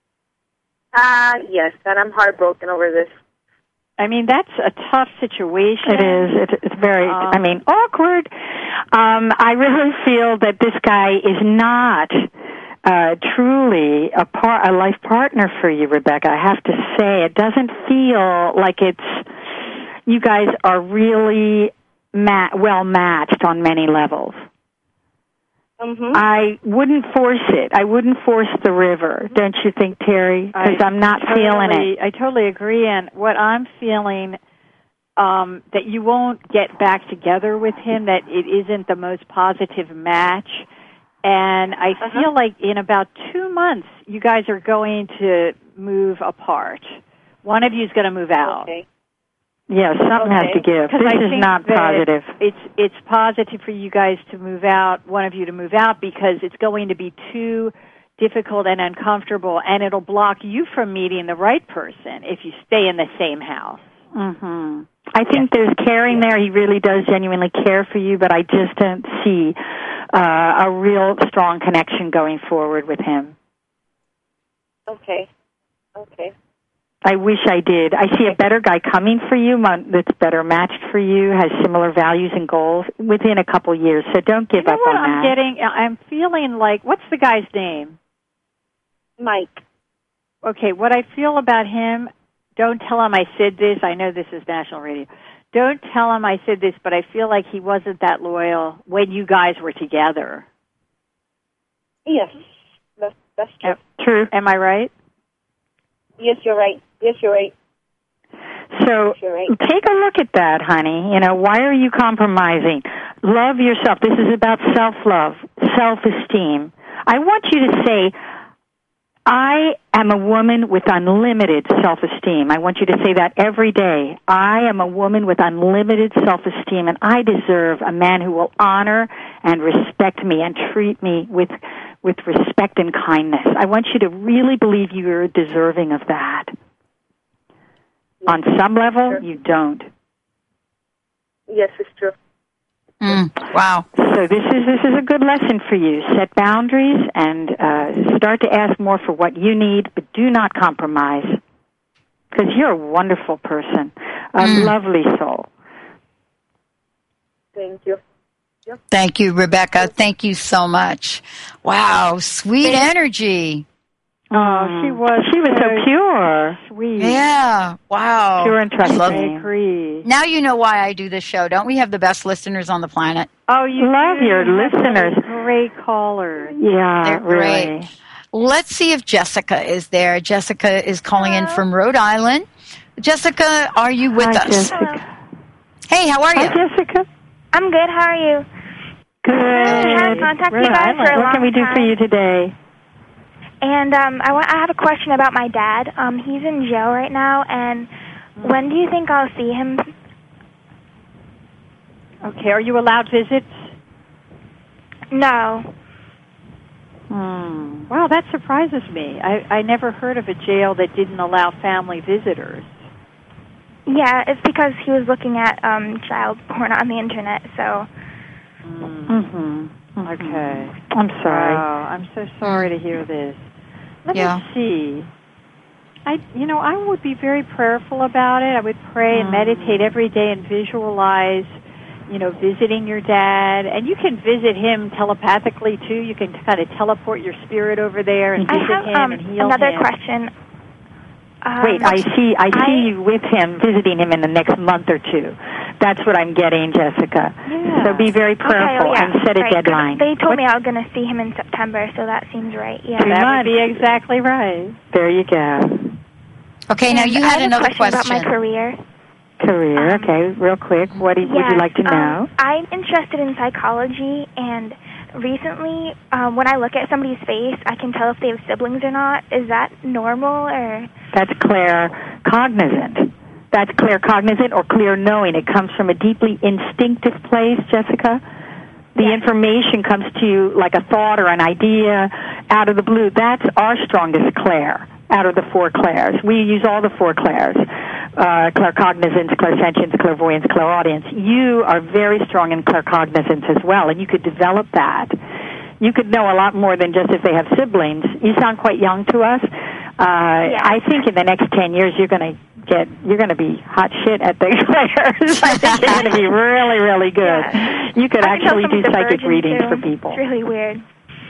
Uh, yes, and I'm heartbroken over this. I mean, that's a tough situation. It is. It, it's very, um, I mean, awkward. Um, I really feel that this guy is not... Uh, truly a par- a life partner for you, Rebecca. I have to say, it doesn't feel like it's, you guys are really ma- well matched on many levels. Mm-hmm. I wouldn't force it. I wouldn't force the river, don't you think, Terry? Because I'm not totally, feeling it. I totally agree, and what I'm feeling, um, that you won't get back together with him, that it isn't the most positive match. And I uh-huh. feel like in about two months, you guys are going to move apart. One of you is going to move out. Okay. Yeah, something Okay. has to give. This I is think not that positive. It's it's positive for you guys to move out, one of you to move out, because it's going to be too difficult and uncomfortable, and it'll block you from meeting the right person if you stay in the same house. Mm-hmm. I think there's caring there. He really does genuinely care for you, but I just don't see uh, a real strong connection going forward with him. Okay. Okay. I wish I did. I see a better guy coming for you mon- that's better matched for you, has similar values and goals within a couple years. So don't give You know up what on I'm that. getting? I'm feeling like, what's the guy's name? Mike. Okay, what I feel about him, don't tell him I said this. I know this is national radio. Don't tell him I said this, but I feel like he wasn't that loyal when you guys were together. Yes. That's, that's true. True. Am I right? Yes, you're right. Yes, you're right. So You're right. take a look at that, honey. You know, why are you compromising? Love yourself. This is about self-love, self-esteem. I want you to say, I am a woman with unlimited self-esteem. I want you to say that every day. I am a woman with unlimited self-esteem, and I deserve a man who will honor and respect me and treat me with with respect and kindness. I want you to really believe you are deserving of that. On some level, Sure. you don't. Yes, it's true. Mm, wow. So this is this is a good lesson for you. Set boundaries and uh, start to ask more for what you need, but do not compromise. Because you're a wonderful person, a Mm. lovely soul. Thank you. Thank you, Rebecca. Thank you so much. Wow, sweet energy. Oh, she was She was so pure. sweet. Yeah. Wow. Pure and I love trusting. it. Agree. Now you know why I do this show. Don't we have the best listeners on the planet? Oh, you Love do. your You have listeners. those Great callers. Yeah, They're really. great. Let's see if Jessica is there. Jessica is calling in from Rhode Island. Jessica, are you with Hi, us? Jessica. Hey, how are you? Hi, Jessica. I'm good. How are you? Good. I've been trying to contact you guys for a What long can we do for time. you today? And um, I, want, I have a question about my dad. Um, he's in jail right now, and when do you think I'll see him? Okay, are you allowed visits? No. Hmm. Wow, that surprises me. I, I never heard of a jail that didn't allow family visitors. Yeah, it's because he was looking at um, child porn on the internet, so... Mm-hmm. Okay. I'm sorry. Wow, I'm so sorry to hear this. Let Yeah. me see. I, you know, I would be very prayerful about it. I would pray and meditate every day and visualize, you know, visiting your dad. And you can visit him telepathically, too. You can kind of teleport your spirit over there and I visit have him um, and heal another him. question. Um, Wait, I see. I see I- you with him, visiting him in the next month or two. That's what I'm getting, Jessica. Yeah. So be very prayerful okay, well, yeah, and set a right. deadline. They told What- me I was going to see him in September, so that seems right. Yeah. Three That months. would be exactly right. There you go. Okay, now And you I had have another a question, about my question. career. Career. Um, Okay, real quick. What do, would you Yes, like to know? Um, I'm interested in psychology, and recently, um, when I look at somebody's face, I can tell if they have siblings or not. Is that normal, or? That's claircognizant. That's claircognizant or clear knowing. It comes from a deeply instinctive place, Jessica. The Yes. information comes to you like a thought or an idea out of the blue. That's our strongest clair out of the four clairs. We use all the four clairs. Uh, claircognizance, clairsentience, clairvoyance, clairaudience. You are very strong in claircognizance as well, and you could develop that. You could know a lot more than just if they have siblings. You sound quite young to us. Uh, I think in the next ten years you're going to get, you're going to be hot shit at the clairs. I think you're going to be really, really good. Yeah. You could I can tell actually do somebody's a psychic virgin, readings too. for people. It's really weird.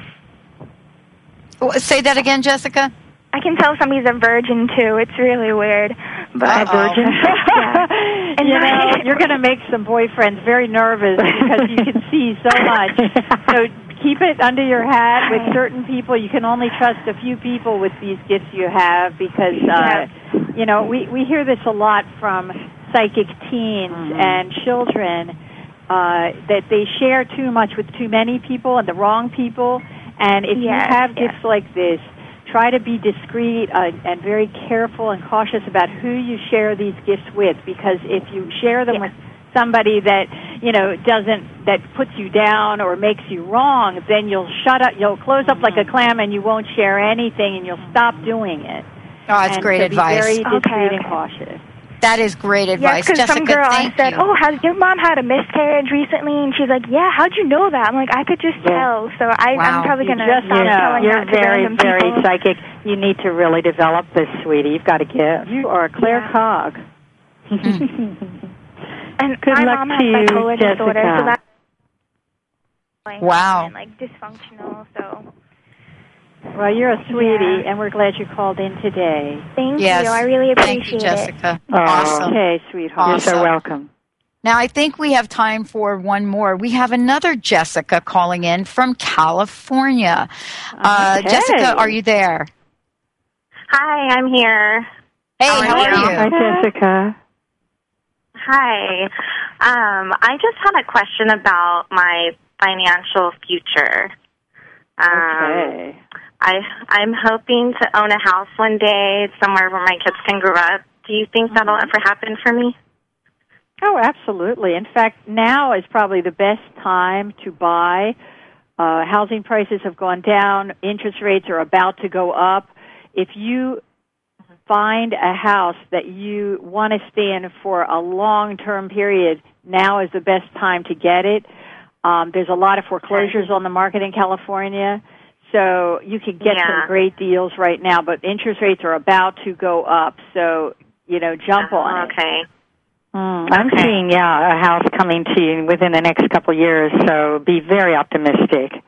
Oh, say that again, Jessica. I can tell somebody's a virgin, too. It's really weird. But A virgin? Yeah. And you my- know, you're going to make some boyfriends very nervous because you can see so much. So keep it under your hat with certain people. You can only trust a few people with these gifts you have because, uh, you know, we, we hear this a lot from psychic teens Mm-hmm. and children uh, that they share too much with too many people and the wrong people. And if you Yes, have yes. gifts like this, try to be discreet uh, and very careful and cautious about who you share these gifts with, because if you share them Yeah. with somebody that, you know, doesn't, that puts you down or makes you wrong, then you'll shut up, you'll close up like a clam and you won't share anything and you'll stop doing it. Oh, that's and great so advice. Be very discreet Okay, okay. and cautious. That is great advice. Yes, because Jessica, some girl I thank said, you. "Oh, has your mom had a miscarriage recently?" And she's like, "Yeah, how'd you know that?" I'm like, "I could just Yeah. tell." So I, Wow. I'm probably You going to just stop know. telling You're that to very, random very people. psychic. You need to really develop this, sweetie. You've got to give. You are a clear Yeah. cog. And Good my luck mom has to you, bipolar disorder, so Jessica. that's Wow. and, like dysfunctional. So Well, you're a sweetie, Yeah. and we're glad you called in today. thank Yes. you. I really Thank appreciate you, it. Jessica. Oh. Awesome. Okay, sweetheart. You're so Awesome. welcome. Now, I think we have time for one more. We have another Jessica calling in from California. Uh, Okay. Jessica, are you there? Hi, I'm here. Hey, How are how are you? you? Hi, Jessica. Hi. Um, I just had a question about my financial future. Um, Okay. I I'm hoping to own a house one day somewhere where my kids can grow up. Do you think that'll ever happen for me? Oh, absolutely. In fact, now is probably the best time to buy. Uh, housing prices have gone down. Interest rates are about to go up. If you find a house that you want to stay in for a long-term period, now is the best time to get it. Um, there's a lot of foreclosures on the market in California, so you could get Yeah. some great deals right now, but interest rates are about to go up, so, you know, jump on it. Okay. Mm, I'm Okay. seeing, yeah, a house coming to you within the next couple of years, so be very optimistic.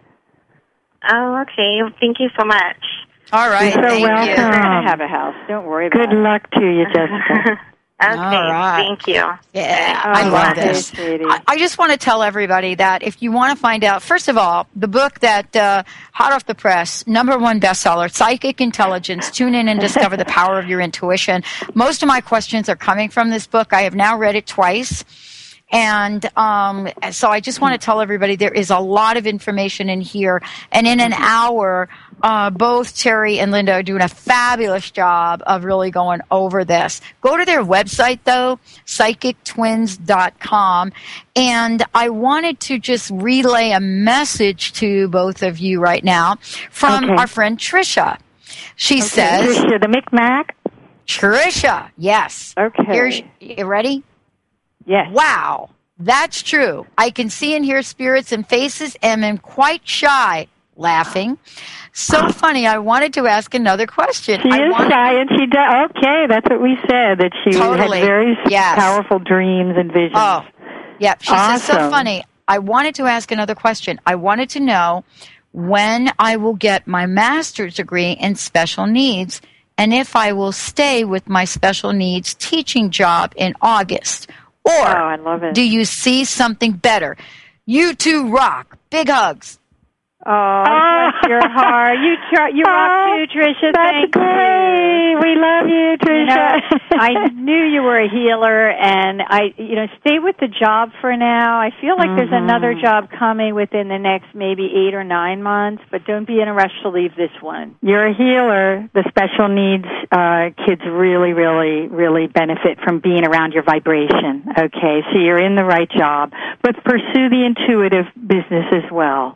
Oh, okay. Thank you so much. All right. You're so thank welcome. you. You're going to have a house. Don't worry about Good it. luck to you, Jessica. Okay. All right. Thank you. Yeah, Oh, I love okay, this. sweetie. I, I just want to tell everybody that if you want to find out, first of all, the book that uh, hot off the press, number one bestseller, Psychic Intelligence. Tune in and discover the power of your intuition. Most of my questions are coming from this book. I have now read it twice. And um, so I just want to tell everybody there is a lot of information in here. And in an hour, uh, both Terry and Linda are doing a fabulous job of really going over this. Go to their website, though, psychic twins dot com. And I wanted to just relay a message to both of you right now from Okay. our friend Trisha. She Okay, says, Tricia, the Micmac. Trisha, yes. Okay. Here's, you ready? Yes. Wow, that's true. I can see and hear spirits and faces and am quite shy, laughing. So funny, I wanted to ask another question. She I is wanted- shy, and she does. Okay, that's what we said, that she Totally. had very Yes. powerful dreams and visions. Oh, yeah, she says so Awesome. funny. I wanted to ask another question. I wanted to know when I will get my master's degree in special needs and if I will stay with my special needs teaching job in August. Or Oh, I love it. do you see something better? You two rock. Big hugs. Oh, bless your heart. You try, you rock too, Tricia. That's Thank great. you. We love you, You Tricia. know, I knew you were a healer, and I, you know, stay with the job for now. I feel like there's Mhm. another job coming within the next maybe eight or nine months, but don't be in a rush to leave this one. You're a healer. The special needs uh, kids really, really, really benefit from being around your vibration. Okay, so you're in the right job, but pursue the intuitive business as well.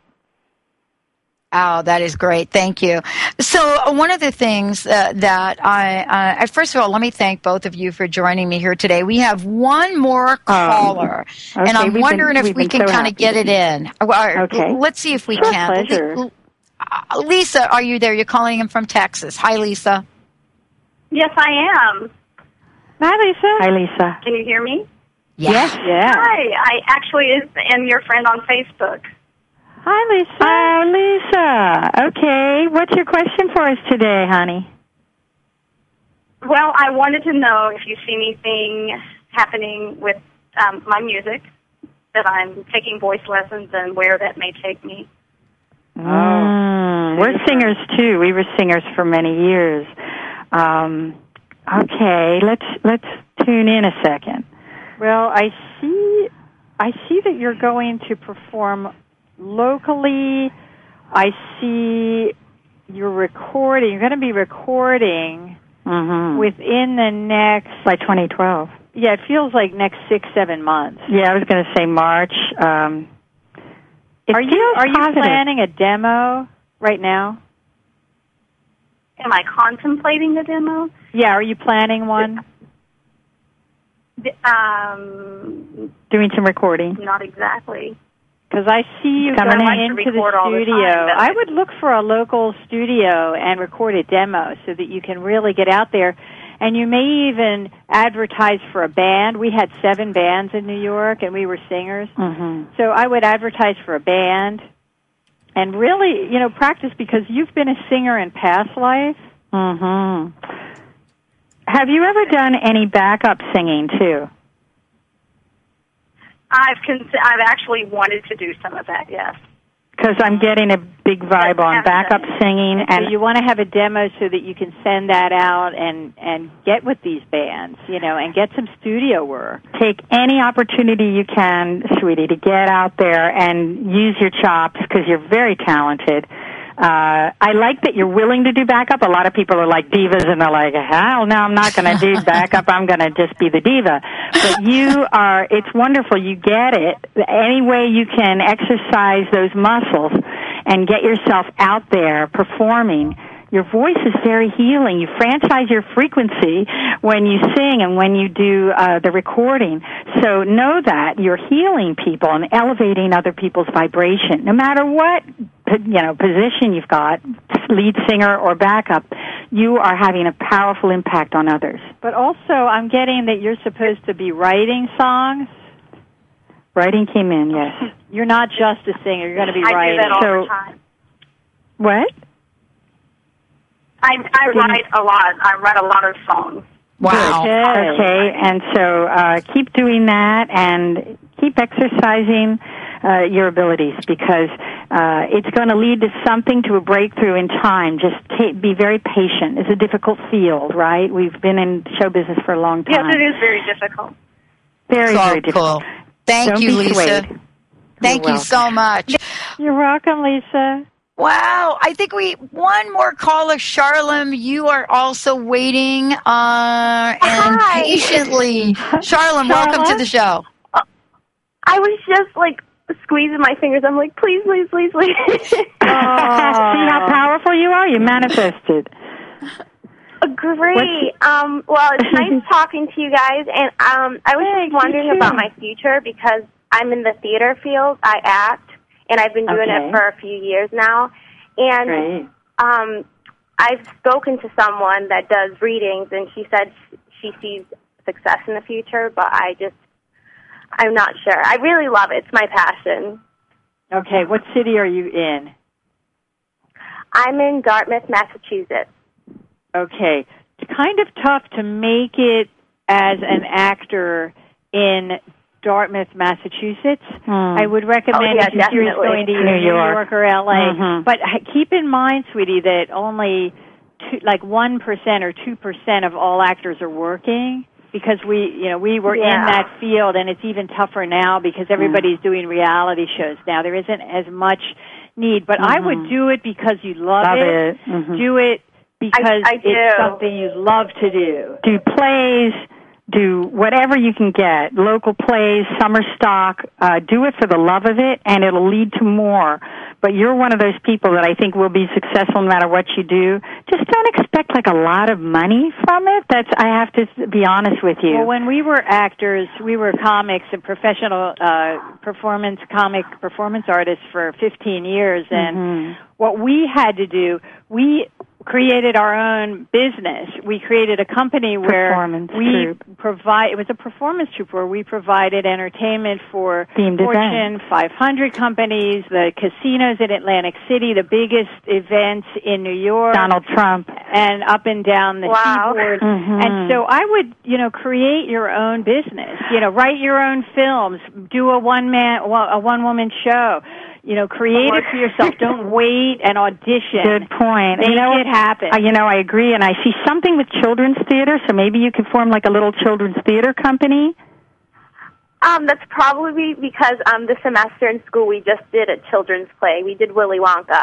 Oh, that is great. Thank you. So uh, one of the things uh, that I, uh, first of all, let me thank both of you for joining me here today. We have one more caller, Um, okay, and I'm we've wondering been- if we've we been can so kind of happy. get it in. Well, Okay. Let's see if we Sure, can. pleasure. Le- uh, Lisa, are you there? You're calling in from Texas. Hi, Lisa. Yes, I am. Hi, Lisa. Hi, Lisa. Can you hear me? Yes. Yeah. Hi. I actually am your friend on Facebook. Hi, Lisa. Oh, Lisa. Okay, what's your question for us today, honey? Well, I wanted to know if you see anything happening with um, my music, that I'm taking voice lessons, and where that may take me. Mm, we're singers too. We were singers for many years. Um, okay, let's let's tune in a second. Well, I see. I see that you're going to perform locally. I see you're you're recording, you're going to be recording Mm-hmm. within the next, by twenty twelve. yeah, it feels like next six, seven months. Yeah, I was going to say March. Um, it Are you feels are you positive. planning a demo right now? Am I contemplating a demo? Yeah, are you planning one? Um, Doing some recording? not exactly. Because I see you Coming going in. I like to into the record all the studio. time, but- I would look for a local studio and record a demo so that you can really get out there. And you may even advertise for a band. We had seven bands in New York, and we were singers. Mm-hmm. So I would advertise for a band and really, you know, practice because you've been a singer in past life. Mm-hmm. Have you ever done any backup singing, too? I've cons- I've actually wanted to do some of that, yes. Because I'm getting a big vibe on backup singing. So And you want to have a demo so that you can send that out and, and get with these bands, you know, and get some studio work. take any opportunity you can, sweetie, to get out there and use your chops because you're very talented. Uh, I like that you're willing to do backup. A lot of people are like divas and they're like, hell no, I'm not going to do backup. I'm going to just be the diva. But you are, it's wonderful. You get it. Any way you can exercise those muscles and get yourself out there performing. Your voice is very healing. You franchise your frequency when you sing and when you do uh, the recording. So know that you're healing people and elevating other people's vibration. No matter what, you know, position you've got, lead singer or backup, you are having a powerful impact on others. But also, I'm getting that you're supposed to be writing songs. Writing came in, yes. You're not just a singer. You're going to be I writing. do that all So- the time. What? I, I write a lot. I write a lot of songs. Wow. Okay. Okay, and so uh, keep doing that and keep exercising uh, your abilities because uh, it's going to lead to something, to a breakthrough in time. Just ta- be very patient. It's a difficult field, right? We've been in show business for a long time. Yes, it is very difficult. Very, So very difficult. cool. Thank Don't you, be Lisa. swayed. Thank You're you so much. You're welcome, Lisa. Wow. I think we, one more caller, Charlem, you are also waiting, uh, and Hi. patiently. Charlem, welcome to the show. I was just like squeezing my fingers. I'm like, please, please, please, please. See how powerful you are? You manifested. Great. Um, well, it's nice talking to you guys, and um, I was Thanks, just wondering you too. about my future because I'm in the theater field. I act, and I've been doing Okay. it for a few years now. And Great. um, I've spoken to someone that does readings, and she said she sees success in the future, but I just, I'm not sure. I really love it. It's my passion. Okay, what city are you in? I'm in Dartmouth, Massachusetts. Okay. It's kind of tough to make it as an actor in Dartmouth, Massachusetts. Hmm. I would recommend Oh, yeah, if you're serious definitely. going to either New New York. York or L A. Mhm. But h- keep in mind, sweetie, that only two, like one percent or two percent of all actors are working because we, you know, we were Yeah. in that field, and it's even tougher now because everybody's doing reality shows now. There isn't as much need, but I would do it because you love, Love it. it. Mhm. Do it because I do. it's something you love to do. Do plays, do whatever you can get, local plays, summer stock, uh, do it for the love of it, and it'll lead to more. But you're one of those people that I think will be successful no matter what you do. Just don't expect like a lot of money from it. That's, I have to be honest with you. Well, when we were actors, we were comics and professional uh, performance, comic performance artists for fifteen years, and Mhm. what we had to do, we created our own business. We created a company where Performance we troupe. provide, it was a performance troupe where we provided entertainment for Themed Fortune five hundred companies, the casinos in Atlantic City, the biggest events in New York, Donald Trump. and up and down the Wow. seaboard. Mhm. And so I would, you know, create your own business. You know, write your own films, do a one man, a one woman show. You know, create it for yourself. Don't wait and audition. Good point. Make you know, it happen. Uh, you know, I agree, and I see something with children's theater, so maybe you could form like a little children's theater company. Um, that's probably because um, this semester in school we just did a children's play. We did Willy Wonka.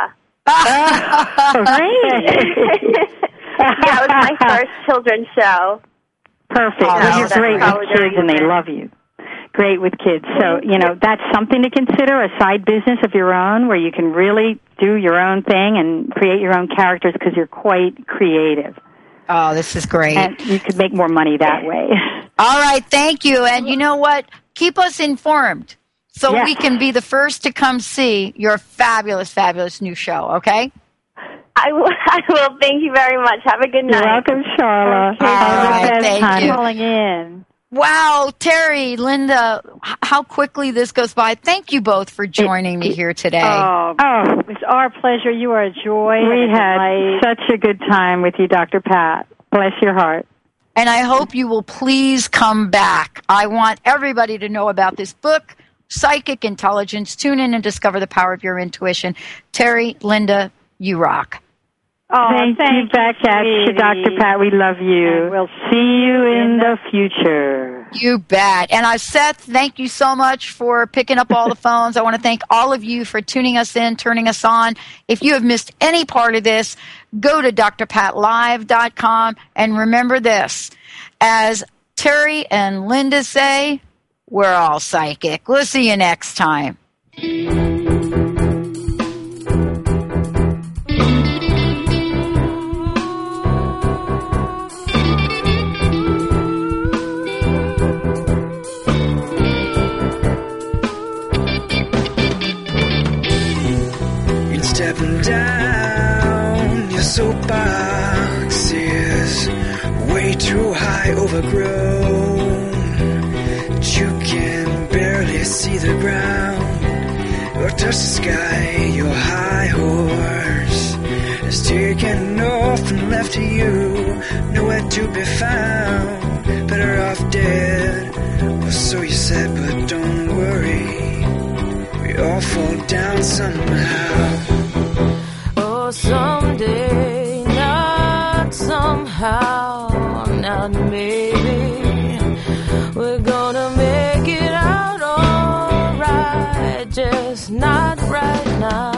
Oh, great. Yeah, it was my first children's show. Perfect. Oh, well, you're that's great probably with kids, and they reason. love you. Great with kids. So, you know, that's something to consider, a side business of your own where you can really do your own thing and create your own characters because you're quite creative. Oh, this is great. And you could make more money that way. All right, thank you. And you know what? Keep us informed so Yes. we can be the first to come see your fabulous, fabulous new show, okay? I will. I will. Thank you very much. Have a good You're night. welcome, Charla. Okay. Have All the right, best thank time. you. Calling in. Wow, Terry, Linda, h- how quickly this goes by. Thank you both for joining me here today. Oh, Oh, it was our pleasure. You are a joy. we and a had delight. such a good time with you, Doctor Pat. Bless your heart. And I hope you will please come back. I want everybody to know about this book, Psychic Intelligence. Tune in and discover the power of your intuition. Terry, Linda, you rock. Oh, thank, thank you back at you, sweetie. Doctor Pat. We love you. And we'll see you in the future. You bet. And I, Seth, thank you so much for picking up all the phones. I want to thank all of you for tuning us in, turning us on. If you have missed any part of this, go to d r pat live dot com and remember this. As Terry and Linda say, we're all psychic. We'll see you next time. Stepping down, your soapbox is way too high, overgrown, that you can barely see the ground or touch the sky. Your high horse has taken off and left you nowhere to be found. Better off dead, or so you said, but don't worry, we all fall down somehow. Someday, not somehow, not maybe, we're gonna make it out alright, just not right now.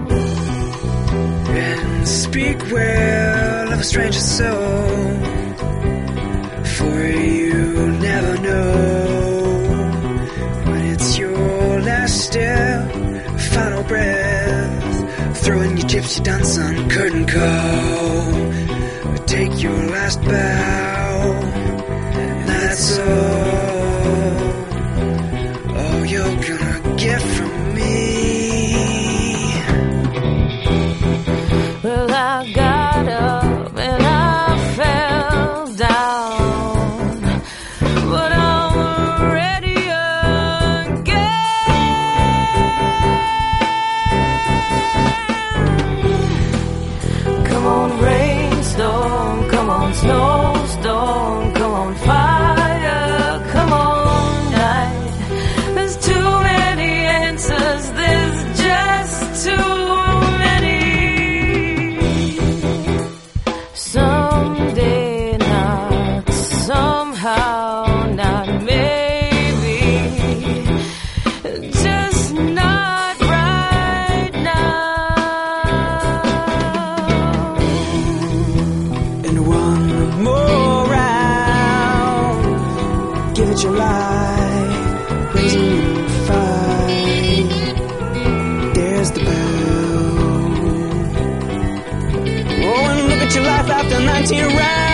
And speak well of a stranger's soul, for you never know when it's your last step, final breath. Throwing your gypsy dance on curtain call. Take your last bow. That's all. All you're gonna get from me. Well, I got up and I fell down, but I'm ready again. Come on, rainstorm, come on, snowstorm, come on, fire, come on, night. There's too many answers, there's just too many. Someday, not somehow, not maybe, just not right now. And one more round. Give it your life. Raising your fight. There's the bell. Oh, and look at your life after nineteen rounds.